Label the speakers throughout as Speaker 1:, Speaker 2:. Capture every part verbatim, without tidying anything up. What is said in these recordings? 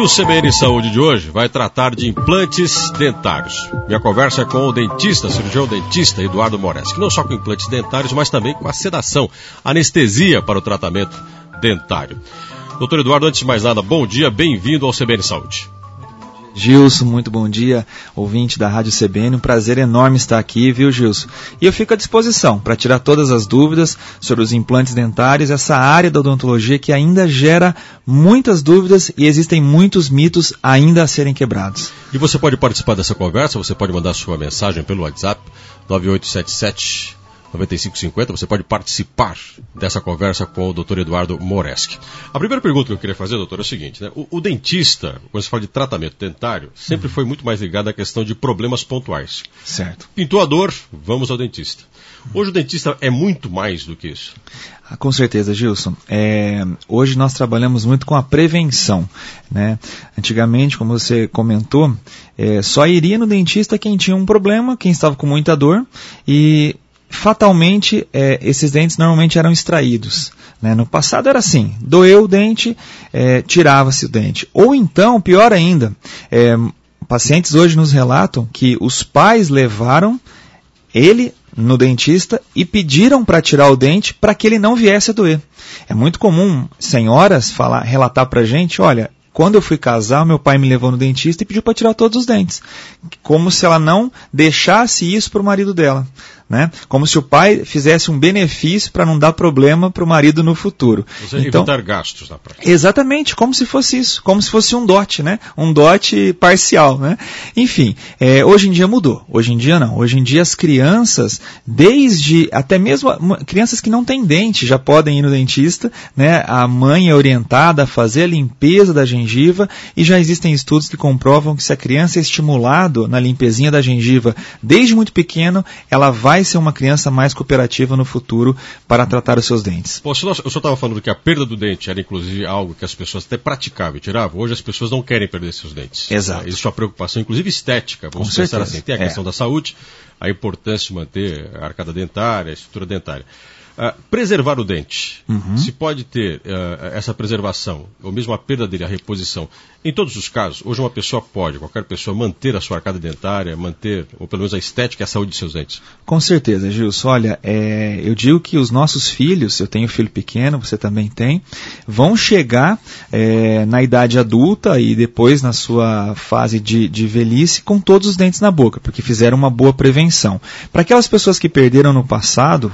Speaker 1: o C B N Saúde de hoje vai tratar de implantes dentários. Minha conversa é com o dentista, cirurgião dentista Eduardo Moreschi, não só com implantes dentários, mas também com a sedação, anestesia para o tratamento dentário. Doutor Eduardo, antes de mais nada, bom dia, bem-vindo ao C B N Saúde.
Speaker 2: Gilson, muito bom dia, ouvinte da Rádio C B N, um prazer enorme estar aqui, viu, Gilson? E eu fico à disposição para tirar todas as dúvidas sobre os implantes dentários, essa área da odontologia que ainda gera muitas dúvidas e existem muitos mitos ainda a serem quebrados.
Speaker 1: E você pode participar dessa conversa, você pode mandar sua mensagem pelo WhatsApp nove oito sete sete nove cinco cinco zero, você pode participar dessa conversa com o doutor Eduardo Moreschi. A primeira pergunta que eu queria fazer, doutor, é o seguinte, né? o, o dentista, quando se fala de tratamento dentário, sempre foi muito mais ligado à questão de problemas pontuais.
Speaker 2: Certo.
Speaker 1: Pintou a dor, vamos ao dentista. Hoje o dentista é muito mais do que isso.
Speaker 2: Ah, com certeza, Gilson. É, hoje nós trabalhamos muito com a prevenção, né? Antigamente, como você comentou, é, só iria no dentista quem tinha um problema, quem estava com muita dor e fatalmente, é, esses dentes normalmente eram extraídos. Né? No passado era assim, doeu o dente, é, tirava-se o dente. Ou então, pior ainda, é, pacientes hoje nos relatam que os pais levaram ele no dentista e pediram para tirar o dente para que ele não viesse a doer. É muito comum senhoras falar, relatar para a gente, olha, quando eu fui casar, meu pai me levou no dentista e pediu para tirar todos os dentes. Como se ela não deixasse isso para o marido dela. Né? Como se o pai fizesse um benefício para não dar problema para o marido no futuro.
Speaker 1: Você então, evitar gastos na prática.
Speaker 2: Exatamente, como se fosse isso, como se fosse um dote, né? Um dote parcial. Né? Enfim, é, hoje em dia mudou. Hoje em dia não. Hoje em dia as crianças, desde até mesmo crianças que não têm dente, já podem ir no dentista. Né? A mãe é orientada a fazer a limpeza da gengiva e já existem estudos que comprovam que se a criança é estimulado na limpezinha da gengiva desde muito pequeno, ela vai vai ser uma criança mais cooperativa no futuro para tratar os seus dentes.
Speaker 1: Pô, o senhor estava falando que a perda do dente era inclusive algo que as pessoas até praticavam e tiravam. Hoje as pessoas não querem perder seus dentes.
Speaker 2: Exato.
Speaker 1: Existe uma preocupação, inclusive estética. Vamos
Speaker 2: Com
Speaker 1: pensar
Speaker 2: certeza.
Speaker 1: assim. Tem a questão é. da saúde, a importância de manter a arcada dentária, a estrutura dentária. Uh, preservar o dente, uhum. se pode ter uh, essa preservação, ou mesmo a perda dele, a reposição. Em todos os casos, hoje uma pessoa pode, qualquer pessoa, manter a sua arcada dentária, manter, ou pelo menos a estética e a saúde de seus dentes.
Speaker 2: Com certeza, Gilson. Olha, é, eu digo que os nossos filhos, eu tenho filho pequeno, você também tem, vão chegar é, na idade adulta e depois na sua fase de, de velhice com todos os dentes na boca, porque fizeram uma boa prevenção. Para aquelas pessoas que perderam no passado,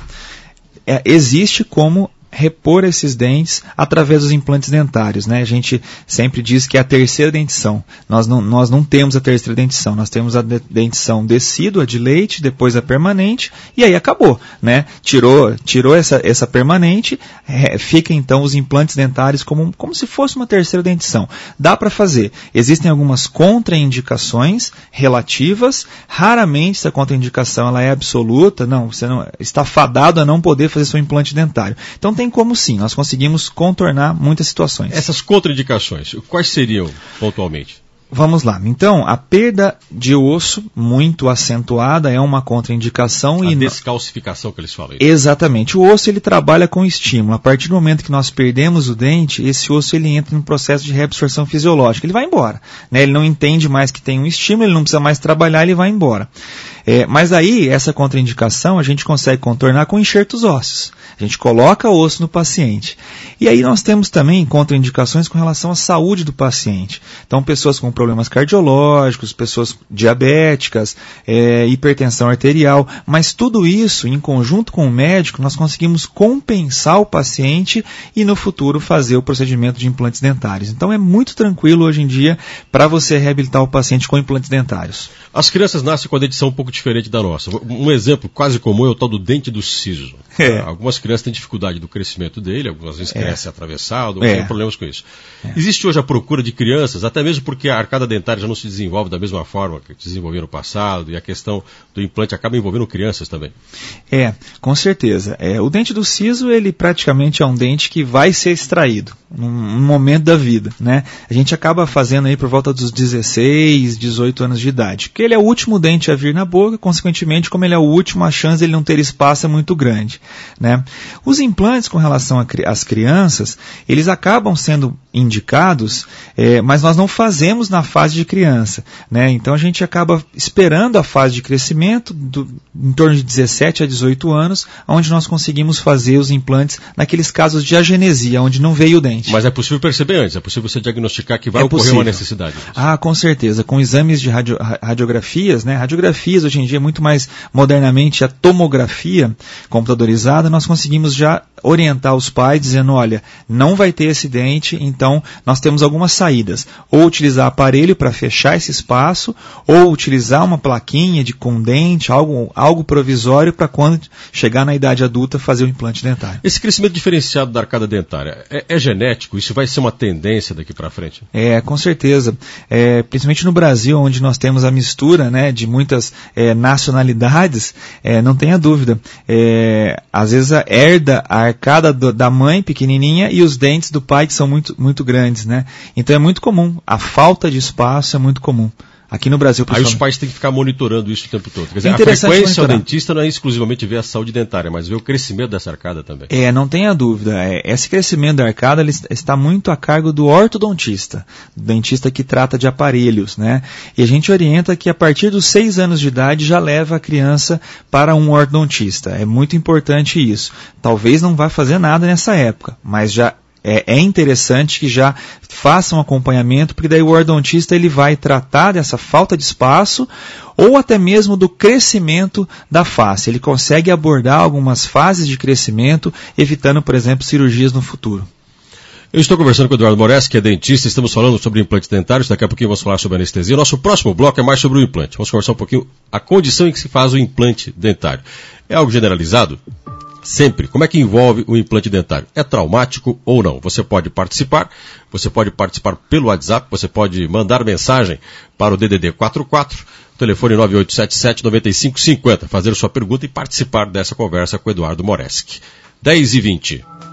Speaker 2: É, existe como repor esses dentes através dos implantes dentários. Né? A gente sempre diz que é a terceira dentição. Nós não, nós não temos a terceira dentição, nós temos a de, dentição decídua de leite, depois a permanente, e aí acabou. Né? Tirou, tirou essa, essa permanente, é, fica então os implantes dentários como, como se fosse uma terceira dentição. Dá para fazer. Existem algumas contraindicações relativas, raramente essa contraindicação ela é absoluta, não, você não, está fadado a não poder fazer seu implante dentário. Então tem como sim, nós conseguimos contornar muitas situações.
Speaker 1: Essas contraindicações, quais seriam pontualmente?
Speaker 2: Vamos lá. Então, a perda de osso muito acentuada é uma contraindicação.
Speaker 1: A
Speaker 2: e
Speaker 1: descalcificação que eles falam. Isso.
Speaker 2: Exatamente. O osso ele trabalha com estímulo. A partir do momento que nós perdemos o dente, esse osso ele entra no processo de reabsorção fisiológica. Ele vai embora. Né? Ele não entende mais que tem um estímulo, ele não precisa mais trabalhar, ele vai embora. É, mas aí, essa contraindicação a gente consegue contornar com enxertos ósseos. A gente coloca osso no paciente. E aí nós temos também contraindicações com relação à saúde do paciente. Então, pessoas com problemas cardiológicos, pessoas diabéticas, é, hipertensão arterial, mas tudo isso, em conjunto com o médico, nós conseguimos compensar o paciente e no futuro fazer o procedimento de implantes dentários. Então é muito tranquilo hoje em dia para você reabilitar o paciente com implantes dentários.
Speaker 1: As crianças nascem com a dentição um pouco diferente da nossa. Um exemplo quase comum é o tal do dente do siso.
Speaker 2: É.
Speaker 1: Algumas crianças têm dificuldade do crescimento dele, algumas vezes
Speaker 2: é.
Speaker 1: cresce atravessado,
Speaker 2: é.
Speaker 1: tem problemas com isso.
Speaker 2: É.
Speaker 1: Existe hoje a procura de crianças, até mesmo porque a arcada dentária já não se desenvolve da mesma forma que desenvolveu no passado, e a questão do implante acaba envolvendo crianças também.
Speaker 2: É, com certeza. É, o dente do siso, ele praticamente é um dente que vai ser extraído num, num momento da vida, né? A gente acaba fazendo aí por volta dos dezesseis, dezoito anos de idade, porque ele é o último dente a vir na boca, consequentemente, como ele é o último, a chance de ele não ter espaço é muito grande, né? Os implantes com relação às crianças, eles acabam sendo indicados, é, mas nós não fazemos na fase de criança, né? Então a gente acaba esperando a fase de crescimento, do, em torno de dezessete a dezoito anos, onde nós conseguimos fazer os implantes naqueles casos de agenesia, onde não veio o dente.
Speaker 1: Mas é possível perceber antes, é possível você diagnosticar que vai
Speaker 2: é
Speaker 1: ocorrer
Speaker 2: possível.
Speaker 1: uma necessidade.
Speaker 2: Ah, com certeza. Com exames de radio, radiografias, né? Radiografias hoje em dia, muito mais modernamente, a tomografia computadorizada, nós conseguimos já orientar os pais dizendo, olha, não vai ter esse dente, então nós temos algumas saídas. Ou utilizar aparelho para fechar esse espaço, ou utilizar uma plaquinha de com dente, algo, algo provisório para quando chegar na idade adulta fazer o implante dentário.
Speaker 1: Esse crescimento diferenciado da arcada dentária é, é genético? Isso vai ser uma tendência daqui para frente?
Speaker 2: É, com certeza. É, principalmente no Brasil, onde nós temos a mistura, né, de muitas é, nacionalidades, é, não tenha dúvida. É, às vezes a herda a arcada do, da mãe pequenininha e os dentes do pai que são muito, muito grandes, né? Então é muito comum. A falta de espaço é muito comum. Aqui no Brasil,
Speaker 1: aí os pais têm que ficar monitorando isso o tempo todo. Quer dizer,
Speaker 2: é
Speaker 1: a frequência
Speaker 2: monitorar.
Speaker 1: ao dentista não é exclusivamente ver a saúde dentária, mas ver o crescimento dessa arcada também.
Speaker 2: É, não tenha dúvida. É, esse crescimento da arcada ele está muito a cargo do ortodontista, do dentista que trata de aparelhos, né? E a gente orienta que a partir dos seis anos de idade já leva a criança para um ortodontista. É muito importante isso. Talvez não vá fazer nada nessa época, mas já É, é interessante que já faça um acompanhamento, porque daí o ortodontista ele vai tratar dessa falta de espaço ou até mesmo do crescimento da face. Ele consegue abordar algumas fases de crescimento, evitando, por exemplo, cirurgias no futuro.
Speaker 1: Eu estou conversando com o Eduardo Moreschi, que é dentista, estamos falando sobre implantes dentários, daqui a pouquinho vamos falar sobre anestesia. Nosso próximo bloco é mais sobre o implante. Vamos conversar um pouquinho a condição em que se faz o implante dentário. É algo generalizado? Sempre. Como é que envolve o implante dentário? É traumático ou não? Você pode participar, você pode participar pelo WhatsApp, você pode mandar mensagem para o D D D quatro quatro, telefone nove oito sete sete, nove cinco cinco zero, fazer sua pergunta e participar dessa conversa com o Eduardo Moreschi. dez e vinte.